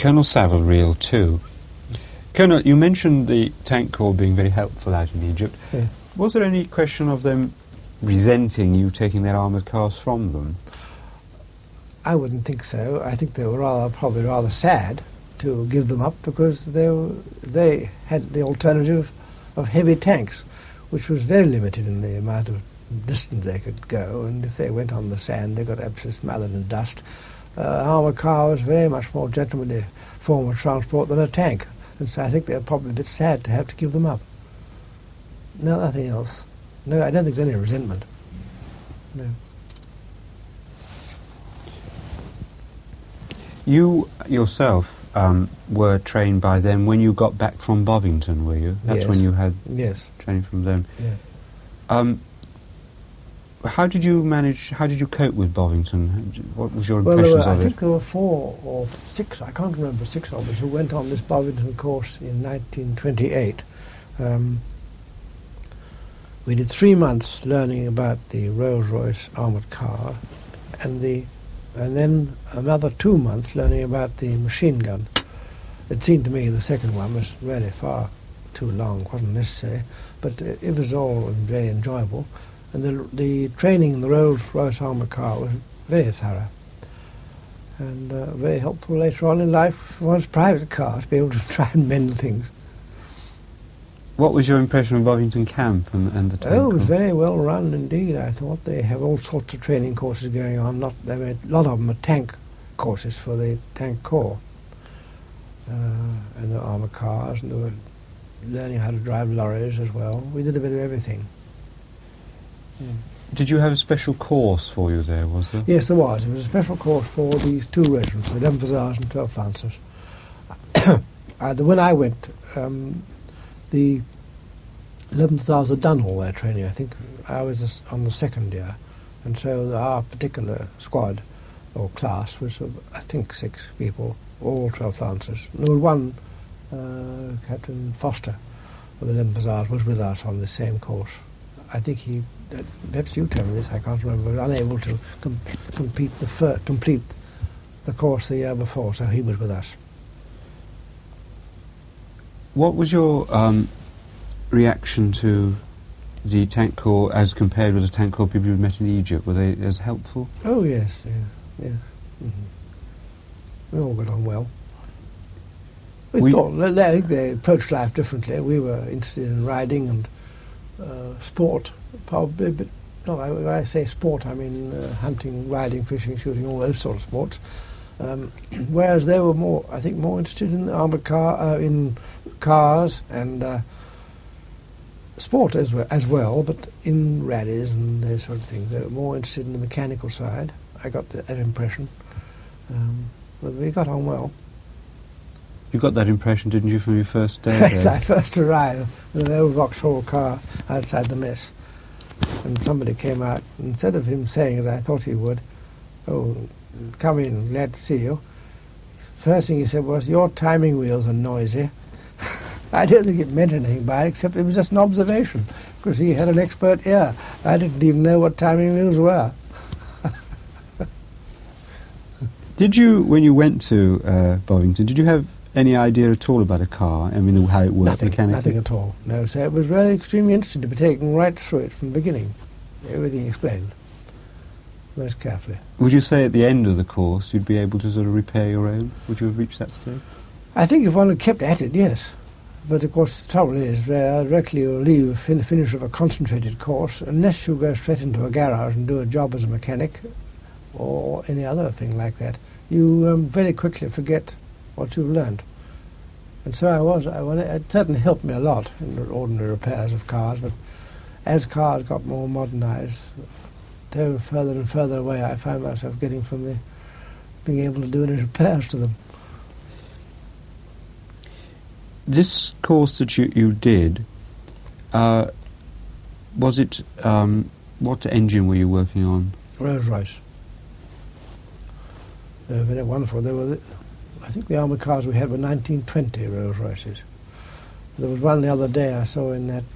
Colonel Savile Reel too. Colonel, you mentioned the Tank Corps being very helpful out in Egypt. Yeah. Was there any question of them resenting you taking their armoured cars from them? I wouldn't think so. I think they were probably rather sad to give them up because they had the alternative of heavy tanks, which was very limited in the amount of distance they could go, and if they went on the sand they got absolutely smothered in dust. Armoured car was very much more gentlemanly form of transport than a tank, and so I think they're probably a bit sad to have to give them up. No, nothing else. No, I don't think there's any resentment. No. You yourself were trained by them when you got back from Bovington, were you? That's Yes. when you had Yes. training from them. Yeah. How did you cope with Bovington? What was your Well, impressions I of it? think there were 4 or 6, I can't remember, 6 of us who went on this Bovington course in 1928. We did 3 months learning about the Rolls-Royce armoured car, and then another 2 months learning about the machine gun. It seemed to me the second one was really far too long, wasn't necessary, but it was all very enjoyable. And the training in the Rolls-Royce armoured car was very thorough and very helpful later on in life for one's private car to be able to try and mend things. What was your impression of Bovington Camp and the Tank Oh, it was Corps? very well run indeed. I thought they have all sorts of training courses going on. There were a lot of them are tank courses for the Tank Corps, and the armoured cars, and they were learning how to drive lorries as well. We did a bit of everything. Did you have a special course for you there, was there? Yes, there was. It was a special course for these 2 regiments, the 11th Hussars and 12th Lancers. When I went, the 11th Hussars had done all their training. I think I was on the 2nd year, and so our particular squad or class was, I think, 6 people, all 12th Lancers. And there was one, Captain Foster of the 11th Hussars, was with us on the same course. I think he, perhaps you tell me this, I can't remember, was unable to complete the course the year before, so he was with us. What was your reaction to the Tank Corps as compared with the Tank Corps people you met in Egypt? Were they as helpful? Oh, yes, yeah. Mm-hmm. We all got on well. We thought, I think they approached life differently. We were interested in riding and sport, probably, but not when I say sport, I mean hunting, riding, fishing, shooting, all those sort of sports. Whereas they were more interested in armoured car, in cars and sport as well, but in rallies and those sort of things. They were more interested in the mechanical side. I got that impression. But we got on well. You got that impression, didn't you, from your first day Yes, there? I first arrived with an old Vauxhall car outside the mess, and somebody came out, instead of him saying, as I thought he would, "Oh, come in, glad to see you," first thing he said was, "Your timing wheels are noisy." I don't think it meant anything by it, except it was just an observation, because he had an expert ear. I didn't even know what timing wheels were. Did you, when you went to Bovington, did you have any idea at all about a car? I mean, how it worked mechanically? Nothing at all. No, so it was really extremely interesting to be taken right through it from the beginning. Everything explained, most carefully. Would you say at the end of the course you'd be able to sort of repair your own? Would you have reached that stage? I think if one had kept at it, yes. But of course the trouble is, directly you leave in the finish of a concentrated course, unless you go straight into a garage and do a job as a mechanic or any other thing like that, you very quickly forget what you've learned. And so it certainly helped me a lot in the ordinary repairs of cars, but as cars got more modernised, they were further and further away. I found myself getting from being able to do any repairs to them. This course that you did, was it, what engine were you working on? Rolls-Royce. They were very wonderful. They were, I think the armoured cars we had were 1920 Rolls-Royces. There was one the other day I saw in that,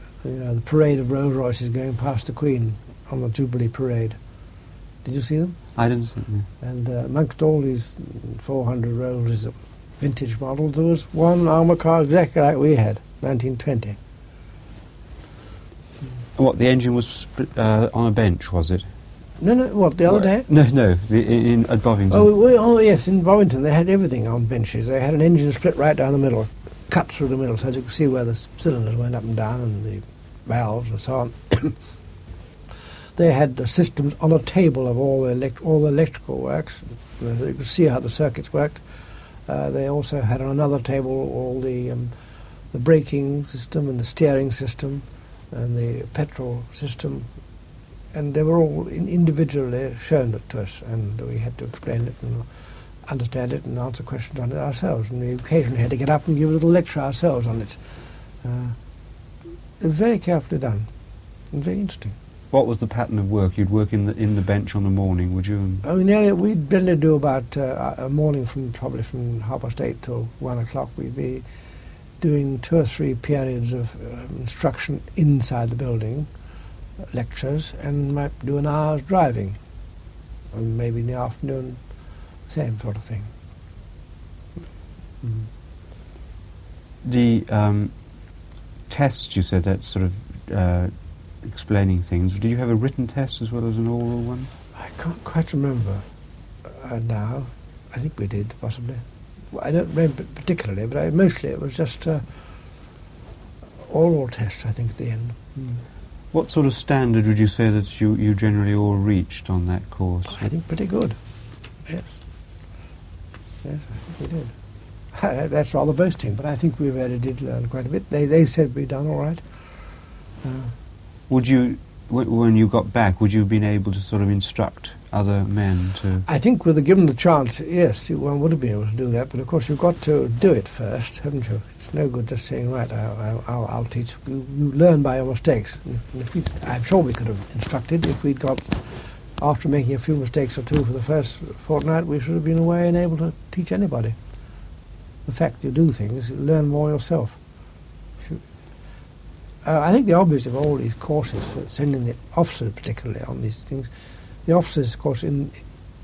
the parade of Rolls-Royces going past the Queen on the Jubilee parade. Did you see them? I didn't see. Yeah. And amongst all these 400 Rolls of vintage models, there was one armour car exactly like we had, 1920. What, the engine was on a bench, was it? No, what, the other day? No, at Bovington. Oh, yes, in Bovington they had everything on benches. They had an engine split right down the middle, cut through the middle, so you could see where the cylinders went up and down and the valves and so on. They had the systems on a table of all the electrical works. You could see how the circuits worked. They also had on another table all the braking system and the steering system and the petrol system, and they were all individually shown it to us, and we had to explain it and understand it and answer questions on it ourselves, and we occasionally had to get up and give a little lecture ourselves on it. It was very carefully done and very interesting. What was the pattern of work? You'd work in the bench on the morning, would you? I mean, we'd generally do about a morning probably from 8:30 till 1 o'clock. We'd be doing 2 or 3 periods of instruction inside the building, lectures, and might do an hour's driving, and maybe in the afternoon, same sort of thing. The tests, you said, that sort of explaining things. Did you have a written test as well as an oral one? I can't quite remember now. I think we did, possibly. I don't remember particularly, but mostly it was just oral tests, I think, at the end. What sort of standard would you say that you generally all reached on that course? I think pretty good. Yes. Yes, I think we did. That's rather boasting, but I think we really did learn quite a bit. They said we'd done all right. Would you, when you got back, would you have been able to sort of instruct other men to... I think with given the chance, yes, one would have been able to do that, but of course you've got to do it first, haven't you? It's no good just saying, right, I'll teach. You learn by your mistakes. And I'm sure we could have instructed if we'd got, after making a few mistakes or two for the first fortnight, we should have been away and able to teach anybody. The fact you do things, you learn more yourself. I think the object of all these courses, for sending the officers particularly on these things, the officers, of course, in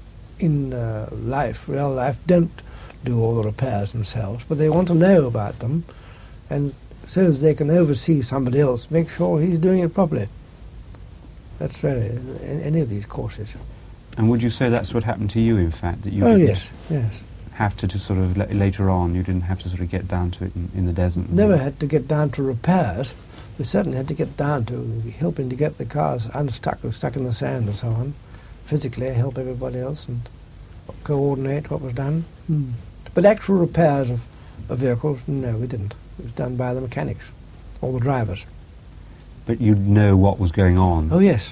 real life, don't do all the repairs themselves, but they want to know about them, and so as they can oversee somebody else, make sure he's doing it properly. That's really any of these courses. And would you say that's what happened to you, in fact, that you yes. have to sort of later on, you didn't have to sort of get down to it in the desert? Never had to get down to repairs. We certainly had to get down to helping to get the cars unstuck or stuck in the sand and so on. Physically help everybody else and coordinate what was done. But actual repairs of vehicles, no, we didn't. It was done by the mechanics or the drivers. But you'd know what was going on? Oh, yes.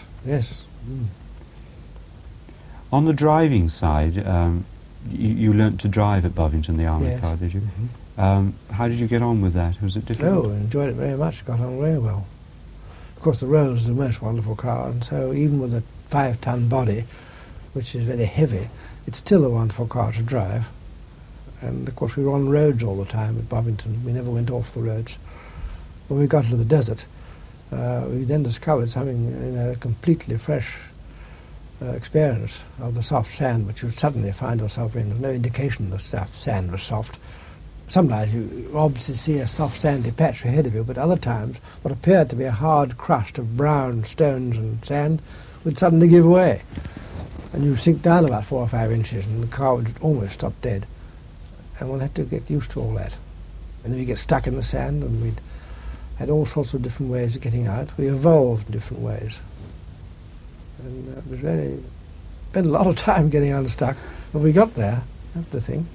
On the driving side, you learnt to drive at Bovington, the armoured car, did you? How did you get on with that? Was it difficult? Oh, I enjoyed it very much. Got on very well. Of course, the Rolls is the most wonderful car, and so even with a 5-ton body, which is very heavy, it's still a wonderful car to drive. And, of course, we were on roads all the time at Bovington. We never went off the roads. When we got into the desert, we then discovered something, a completely fresh experience of the soft sand, which you suddenly find yourself in. There's no indication the soft sand was soft. Sometimes you obviously see a soft sandy patch ahead of you, but other times what appeared to be a hard crust of brown stones and sand would suddenly give way. And you'd sink down about 4 or 5 inches and the car would almost stop dead. And one had to get used to all that. And then we get stuck in the sand, and we'd had all sorts of different ways of getting out. We evolved in different ways. And it was really... spent a lot of time getting unstuck, but we got there, that's the thing.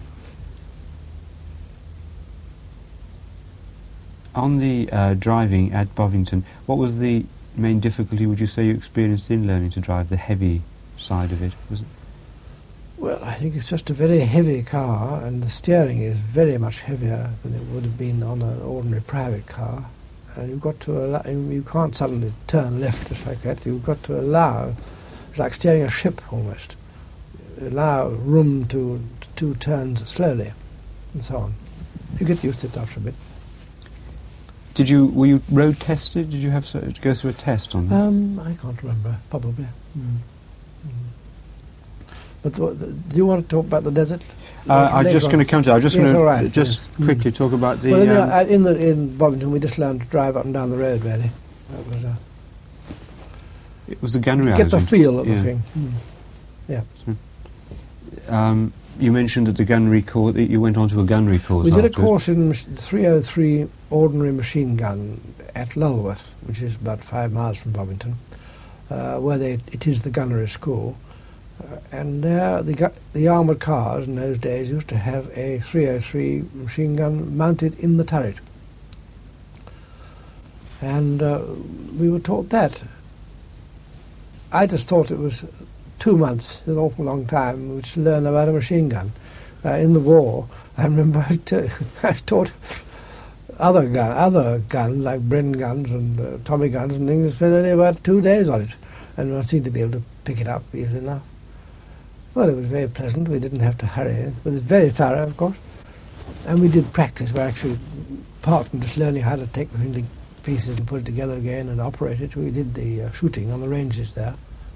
On the driving at Bovington, what was the main difficulty, would you say, you experienced in learning to drive, the heavy side of it? Was it? Well, I think it's just a very heavy car, and the steering is very much heavier than it would have been on an ordinary private car. And you've got to allow, you can't suddenly turn left just like that. You've got to allow, it's like steering a ship almost, allow room to turns slowly, and so on. You get used to it after a bit. Were you road tested? Did you have to go through a test on that? I can't remember, probably. But do you want to talk about the desert? I'm just going to come to that. I'm just going to right, quickly talk about the... Well, in Bovington, we just learned to drive up and down the road, really. It was the gunnery. Get the feel of the thing. Yeah. So, you mentioned that the gunnery course, you went on to a gunnery course. We did a course in 303 ordinary machine gun at Lulworth, which is about 5 miles from Bovington, where it is the gunnery school. And the armoured cars in those days used to have a 303 machine gun mounted in the turret. And we were taught that. I just thought it was 2 months, an awful long time, to learn about a machine gun. In the war, I remember I taught other guns, like Bren guns and Tommy guns and things, spent only about 2 days on it. And I seemed to be able to pick it up easily enough. Well, it was very pleasant. We didn't have to hurry. It was very thorough, of course. And we did practice. We actually, apart from just learning how to take the thing to pieces and put it together again and operate it, we did the shooting on the ranges there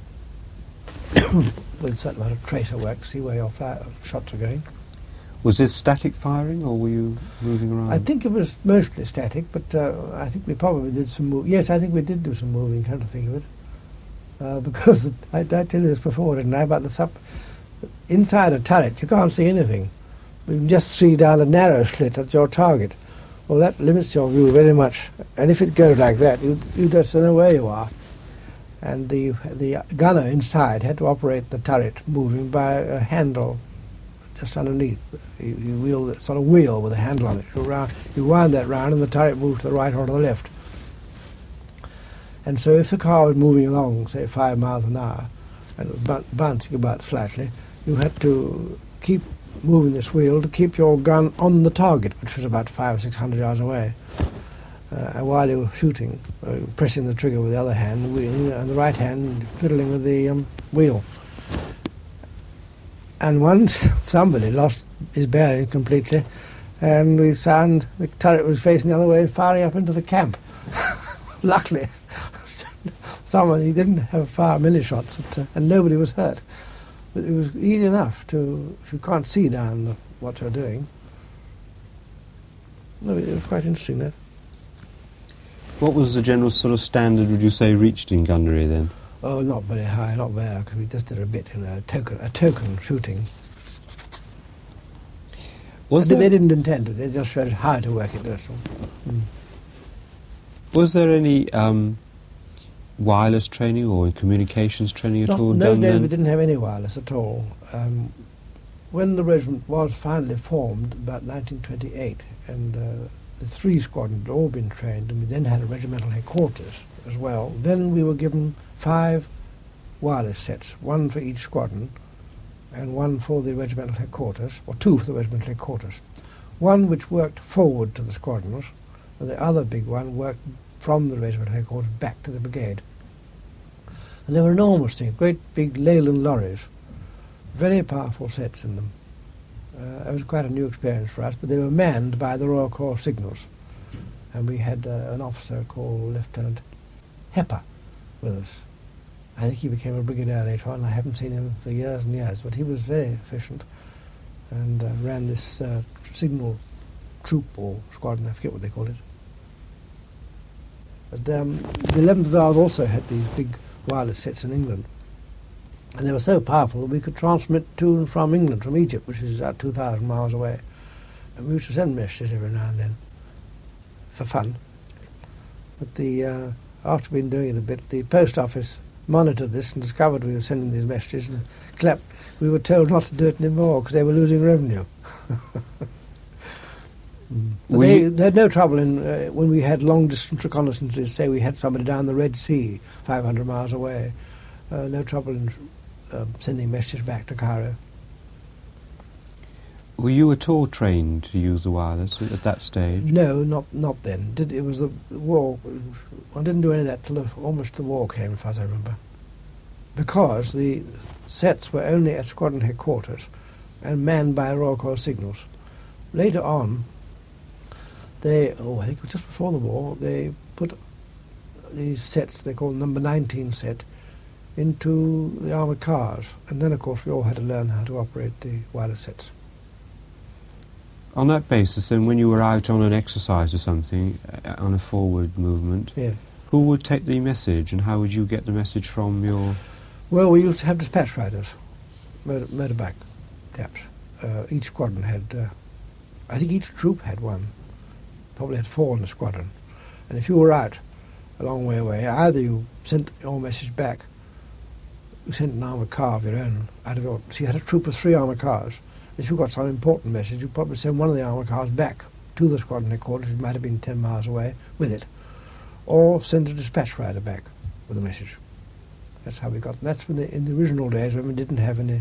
with a certain amount of tracer work, see where your shots are going. Was this static firing, or were you moving around? I think it was mostly static, but I think we probably did some moving. Yes, I think we did do some moving, come to think of it. Because I tell you this before, didn't I, about the inside a turret, you can't see anything. You can just see down a narrow slit at your target. Well, that limits your view very much. And if it goes like that, you just don't know where you are. And the gunner inside had to operate the turret moving by a handle just underneath. You wheel, sort of wheel with a handle on it. You wind that round and the turret moves to the right or to the left. And so if the car was moving along, say 5 miles an hour, and it was bouncing about slightly, you had to keep moving this wheel to keep your gun on the target, which was about 500 or 600 yards away. And while you were shooting, pressing the trigger with the other hand, and the right hand fiddling with the wheel. And once somebody lost his bearing completely, and we found the turret was facing the other way and firing up into the camp. Luckily, he didn't have fire many shots, and nobody was hurt. But it was easy enough if you can't see down what you're doing. No, it was quite interesting, that. What was the general sort of standard, would you say, reached in gunnery then? Oh, not very high, not there, because we just did a bit, a token shooting. They didn't intend it, they just showed how to work it, that's all. Was there any wireless training or communications training at all done then? No, we didn't have any wireless at all. When the regiment was finally formed, about 1928, and the 3 squadrons had all been trained, and we then had a regimental headquarters as well, then we were given 5 wireless sets, 1 for each squadron, and 1 for the regimental headquarters, or 2 for the regimental headquarters. 1 which worked forward to the squadrons, and the other big one worked from the regimental headquarters back to the brigade. And they were enormous things, great big Leyland lorries, very powerful sets in them. It was quite a new experience for us, but they were manned by the Royal Corps Signals. And we had an officer called Lieutenant Hepper with us. I think he became a brigadier later on. I haven't seen him for years and years, but he was very efficient and ran this signal troop or squadron, I forget what they called it. But the 11th Hussars also had these big wireless sets in England. And they were so powerful that we could transmit to and from England, from Egypt, which is about 2,000 miles away. And we used to send messages every now and then, for fun. But after we'd been doing it a bit, the post office monitored this and discovered we were sending these messages and clapped. We were told not to do it anymore because they were losing revenue. They had no trouble when we had long-distance reconnaissances, say we had somebody down the Red Sea, 500 miles away. No trouble in sending messages back to Cairo. Were you at all trained to use the wireless at that stage? No, not then. It was the war. I didn't do any of that till almost the war came, as far as I remember. Because the sets were only at squadron headquarters and manned by Royal Corps Signals. Later on, I think just before the war, they put these sets, they called number 19 set, into the armoured cars. And then, of course, we all had to learn how to operate the wireless sets. On that basis, then, when you were out on an exercise or something, on a forward movement, Yeah. who would take the message, and how would you get the message from your... Well, we used to have dispatch riders, motorbike chaps. Each squadron had, I think each troop had one. Probably had 4 in the squadron. And if you were out a long way away, either you sent your message back, you sent an armoured car of your own out of your... So you had a troop of 3 armoured cars. If you got some important message, you'd probably send one of the armoured cars back to the squadron headquarters, it might have been 10 miles away, with it. Or send a dispatch rider back with a message. That's how we got... And that's when in the original days when we didn't have any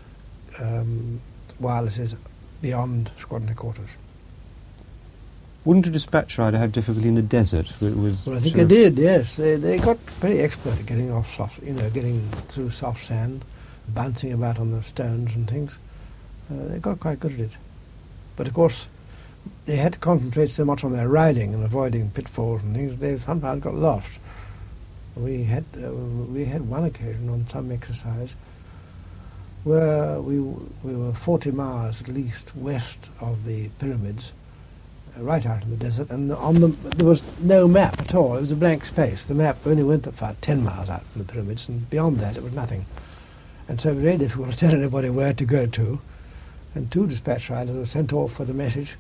wirelesses beyond squadron headquarters. Wouldn't a dispatch rider have difficulty in the desert with Well, I think they did, yes. They got pretty expert at getting off soft, getting through soft sand, bouncing about on the stones and things. They got quite good at it. But of course, they had to concentrate so much on their riding and avoiding pitfalls and things, they sometimes got lost. We had one occasion on some exercise where we were 40 miles at least west of the pyramids, right out in the desert, and there was no map at all. It was a blank space. The map only went about 10 miles out from the pyramids, and beyond that it was nothing. And so it was very difficult to tell anybody where to go to. And 2 dispatch riders were sent off for the message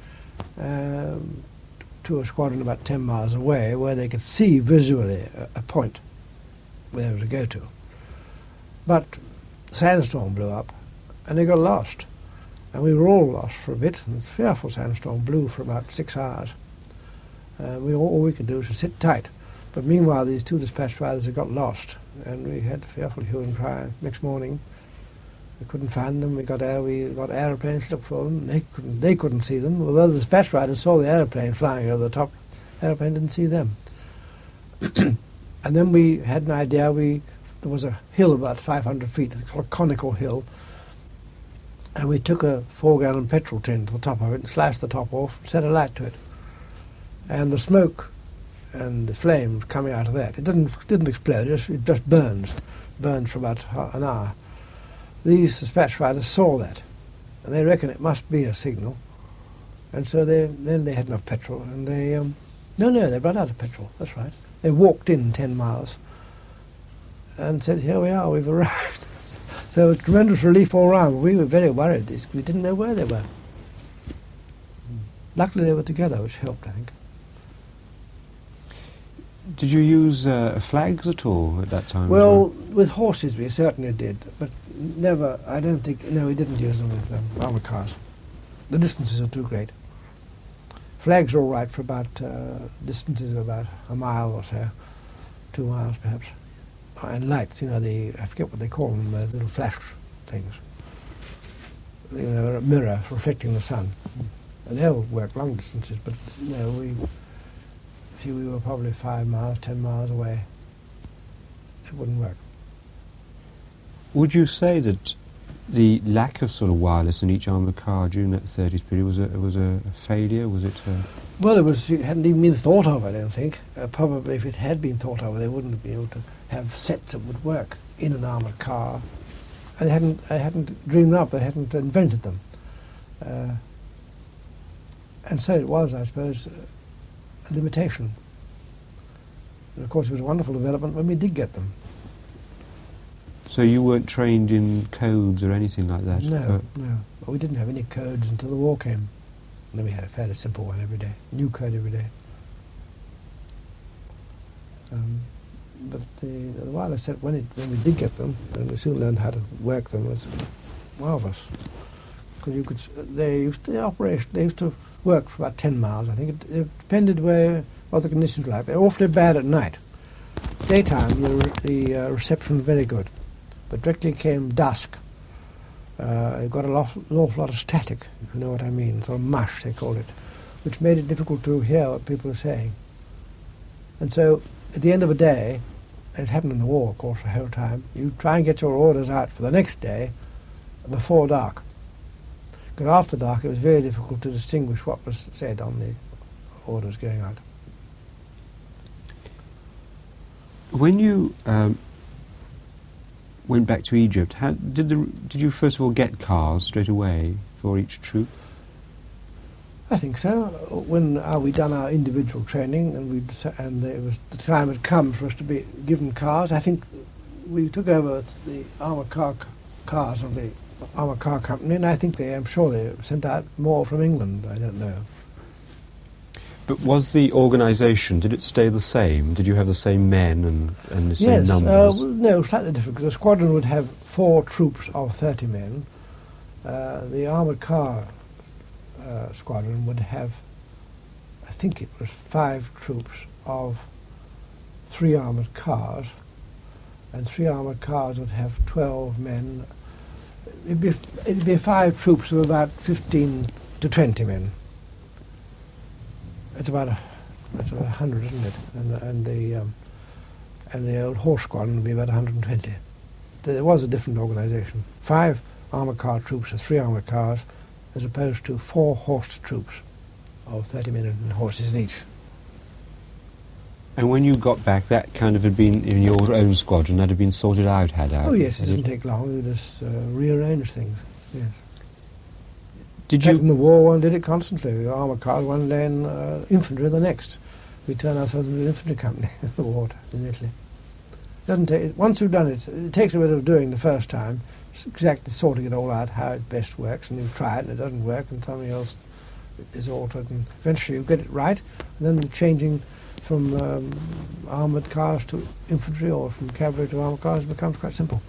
to a squadron about 10 miles away, where they could see visually a point where they were to go to. But a sandstorm blew up, and they got lost. And we were all lost for a bit, and a fearful sandstorm blew for about 6 hours. All we could do was to sit tight. But meanwhile, these 2 dispatch riders had got lost, and we had fearful hue and cry. Next morning, we couldn't find them. We got aeroplanes to look for them. They couldn't see them. Although the dispatch riders saw the aeroplane flying over the top, the aeroplane didn't see them. And then we had an idea. There was a hill about 500 feet, a conical hill, and we took a 4-gallon petrol tin to the top of it and slashed the top off and set a light to it. And the smoke and the flames coming out of that, it didn't explode, it just burns for about an hour. These dispatch riders saw that, and they reckon it must be a signal. And so then they had enough petrol, and they ran out of petrol, that's right. They walked in 10 miles and said, here we are, we've arrived. So a tremendous relief all round. We were very worried. We didn't know where they were. Luckily they were together, which helped, I think. Did you use flags at all at that time? Well, with horses we certainly did, but never, we didn't use them with armoured cars. The distances are too great. Flags are all right for about distances of about a mile or so, 2 miles perhaps. And lights, I forget what they call them, the little flash things. A mirror reflecting the sun. And they'll work long distances, but we were probably 5 miles, 10 miles away. It wouldn't work. Would you say that the lack of sort of wireless in each armoured car during that 30s period was a failure? Was it? Well, it hadn't even been thought of, I don't think. Probably if it had been thought of, they wouldn't have been able to have sets that would work in an armoured car. And they hadn't dreamed up, they hadn't invented them. And so it was, I suppose, a limitation. And of course it was a wonderful development when we did get them. So you weren't trained in codes or anything like that? No. Well, we didn't have any codes until the war came. And then we had a fairly simple one every day, new code every day. But the wireless set, when we did get them, and we soon learned how to work them, was marvellous. Because they used to work for about 10 miles. I think it depended what the conditions were like. They're awfully bad at night. Daytime, the reception was very good. But directly came dusk. It got an awful lot of static, if you know what I mean, sort of mush, they called it, which made it difficult to hear what people were saying. And so, at the end of a day, and it happened in the war, of course, the whole time, you try and get your orders out for the next day before dark. Because after dark, it was very difficult to distinguish what was said on the orders going out. When you went back to Egypt, did you first of all get cars straight away for each troop? I think so. When we done our individual training, and it was the time had come for us to be given cars, I think we took over the armour cars of the armour car company, and I'm sure they sent out more from England. I don't know. But was the organisation, did it stay the same? Did you have the same men and the same numbers? No, slightly different, because the squadron would have 4 troops of 30 men. The armoured car squadron would have, I think it was 5 troops of 3 armoured cars, and 3 armoured cars would have 12 men. It'd be 5 troops of about 15 to 20 men. That's about 100, isn't it? And the old horse squadron would be about 120. There was a different organisation. 5 armoured car troops of 3 armoured cars, as opposed to 4 horsed troops of 30 men and horses each. And when you got back, that kind of had been in your own squadron, that had been sorted out, had it? Oh yes, it didn't take long. We just rearranged things. Yes. Did you? In the war, one did it constantly. Armour cars one day and infantry the next. We turned ourselves into an infantry company in the war in Italy. Doesn't take. Once you've done it, it takes a bit of doing the first time, exactly sorting it all out how it best works, and you try it and it doesn't work, and something else is altered, and eventually you get it right, and then the changing from armoured cars to infantry or from cavalry to armoured cars becomes quite simple.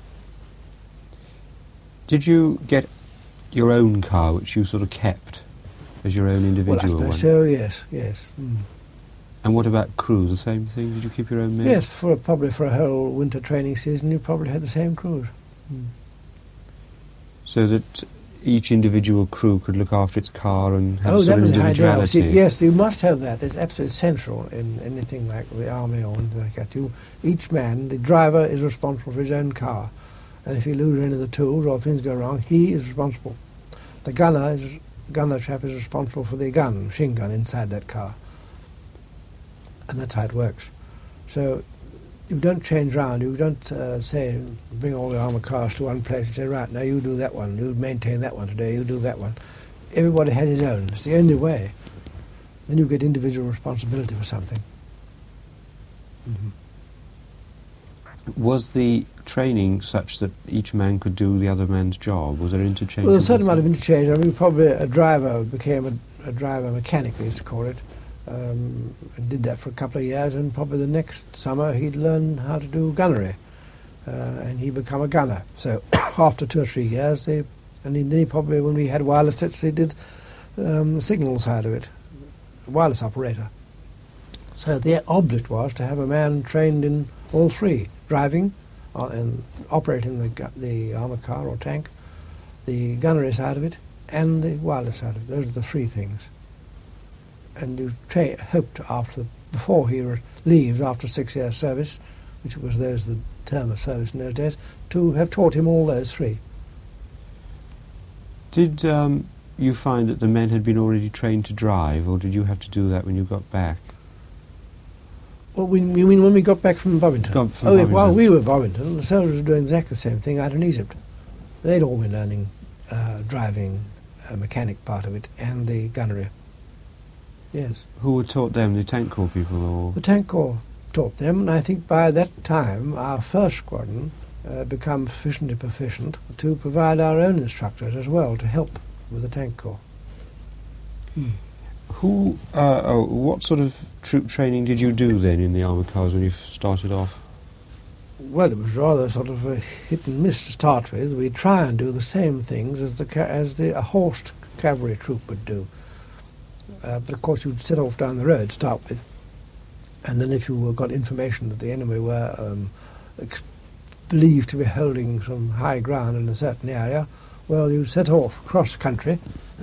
Did you get your own car, which you sort of kept as your own individual one? Well, I suppose so, yes. Mm. And what about crew, the same thing? Did you keep your own men? Yes, probably for a whole winter training season you probably had the same crews. Mm. So that each individual crew could look after its car and have some that was individuality? The idea. Yes, you must have that. It's absolutely essential in anything like the army or anything like that. Each man, the driver, is responsible for his own car. And if you lose any of the tools or things go wrong, he is responsible. The gunner chap is responsible for the machine gun inside that car. And that's how it works. So you don't change round. You don't say, bring all the armoured cars to one place and say, right, now you do that one. You maintain that one today. You do that one. Everybody has his own. It's the only way. Then you get individual responsibility for something. Mm-hmm. Was the training such that each man could do the other man's job? Was there interchange? Well, there's a certain amount of interchange. I mean, probably a driver became a driver mechanic, we used to call it. And did that for a couple of years, and probably the next summer he'd learn how to do gunnery, and he'd become a gunner. So after 2 or 3 years, then he probably, when we had wireless sets, he did the signal side of it, wireless operator. So the object was to have a man trained in all 3, driving and operating the armoured car or tank, the gunnery side of it, and the wireless side of it. Those are the 3 things. And you hoped before he leaves after 6 years' service, which was the term of service in those days, to have taught him all those 3. Did you find that the men had been already trained to drive, or did you have to do that when you got back? Well, you mean when we got back from Bovington? Bovington. While we were at Bovington, the soldiers were doing exactly the same thing out in Egypt. They'd all been learning driving, mechanic part of it, and the gunnery. Yes. Who had taught them, the tank corps people, or? The tank corps taught them, and I think by that time our first squadron become sufficiently proficient to provide our own instructors as well to help with the tank corps. What sort of troop training did you do then in the armoured cars when you started off? Well, it was rather sort of a hit and miss to start with. We'd try and do the same things as a horsed cavalry troop would do. But of course you'd set off down the road to start with, and then if you got information that the enemy were believed to be holding some high ground in a certain area, well, you'd set off across country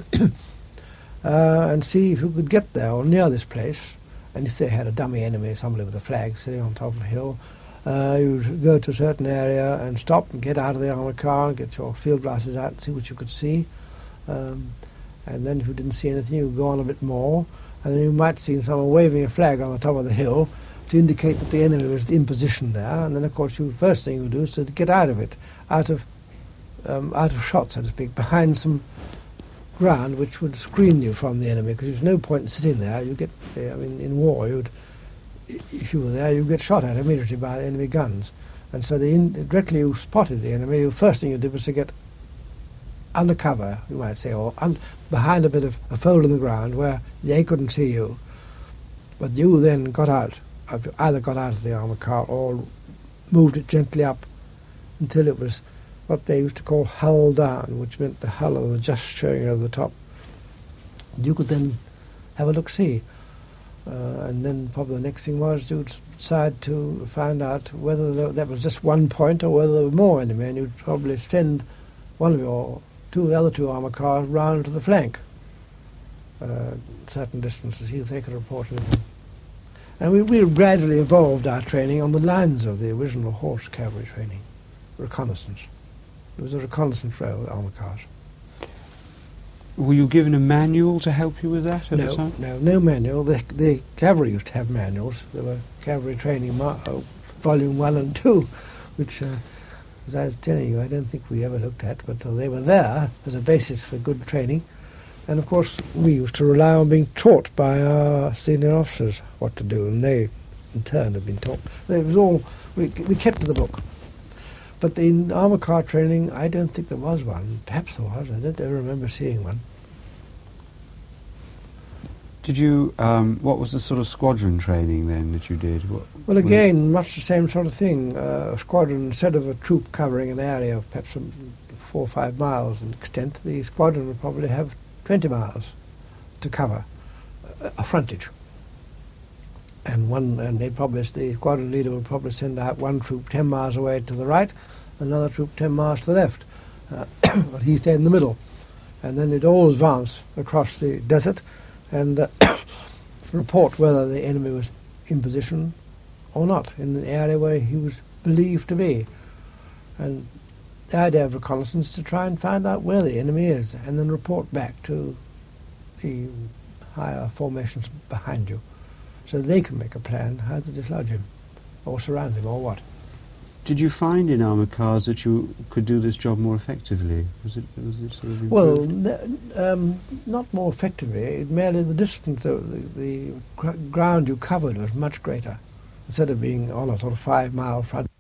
and see if you could get there or near this place, and if they had a dummy enemy, somebody with a flag sitting on top of a hill, you'd go to a certain area and stop and get out of the armoured car and get your field glasses out and see what you could see. And then if you didn't see anything, you would go on a bit more, and then you might see someone waving a flag on the top of the hill, to indicate that the enemy was in position there, and then of course the first thing you do is to get out of it, out of shot, so to speak, behind some ground which would screen you from the enemy, because there's no point in sitting there. You get, in war, if you were there, you'd get shot at immediately by enemy guns. And so directly you spotted the enemy, the first thing you did was to get under cover, you might say, or behind a bit of a fold in the ground where they couldn't see you. But you then either got out of the armoured car or moved it gently up until it was what they used to call hull down, which meant the hull was just showing over the top. You could then have a look-see. And then probably the next thing was you'd decide to find out whether that was just one point or whether there were more enemy, and you'd probably send one of your the other two armoured cars round to the flank, certain distances, see if they could report anything. And we gradually evolved our training on the lines of the original horse cavalry training, reconnaissance. It was a reconnaissance row with armoured cars. Were you given a manual to help you with that at the time? No manual. The cavalry used to have manuals. There were cavalry training volume 1 and 2, which, as I was telling you, I don't think we ever looked at, but they were there as a basis for good training. And of course, we used to rely on being taught by our senior officers what to do, and they, in turn, had been taught. It was all we kept to the book. But in armoured car training, I don't think there was one. Perhaps there was. I don't ever remember seeing one. Did you? What was the sort of squadron training then that you did? Well, again, much the same sort of thing. A squadron, instead of a troop covering an area of perhaps 4 or 5 miles in extent, the squadron would probably have 20 miles to cover a frontage. And the squadron leader would probably send out one troop 10 miles away to the right, another troop 10 miles to the left. But he stayed in the middle. And then they'd all advance across the desert and report whether the enemy was in position or not in the area where he was believed to be. And the idea of reconnaissance is to try and find out where the enemy is and then report back to the higher formations behind you, so they can make a plan how to dislodge him, or surround him, or what. Did you find in armoured cars that you could do this job more effectively? Was it sort of improved? Well, not more effectively. Merely the distance, the ground you covered was much greater. Instead of being on a sort of 5 mile front